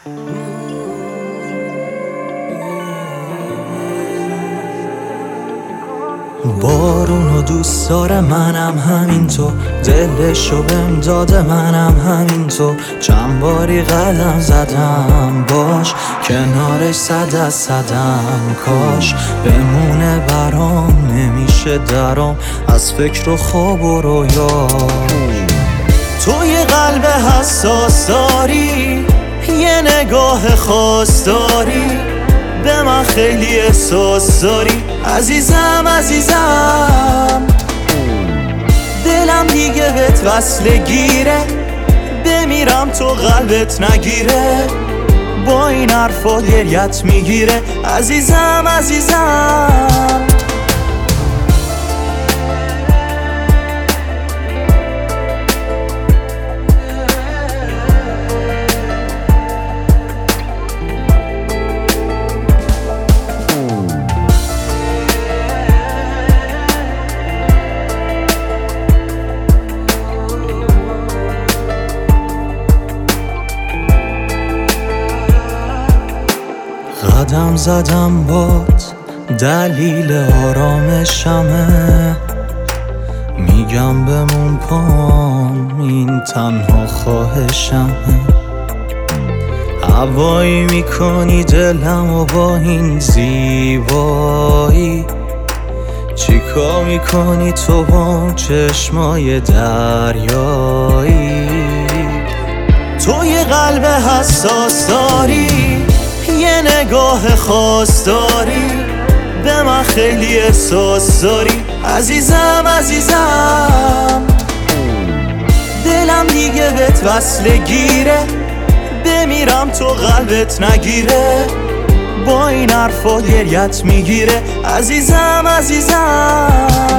بارونو دوست داره، منم همینطور. دلشو بهم داده، منم همینطور. چند باری قدم زدم باش، کنارش صد از صدم. کاش بمونه برام، نمیشه درام از فکر و خواب و رویاش. تو یه قلب حساس داری، یه نگاه خاص داری، به من خیلی احساس داری. عزیزم عزیزم، دلم دیگه بهت وصله گیره. بمیرم تو قلبت نگیره، با این حرفا گریت میگیره. عزیزم عزیزم، قدم زدم بات، دلیل آرامشمه. میگم بمون پام، این تنها خواهشمه. هوایی میکنی دلم و با این زیبایی. چیکار میکنی تو با چشمای دریایی؟ تو یه قلب حساس داری، یه نگاه خاص داری، به من خیلی احساس داری. عزیزم عزیزم، دلم دیگه بهت وصله گیره. بمیرم تو قلبت نگیره، با این حرفا گریت میگیره. عزیزم عزیزم.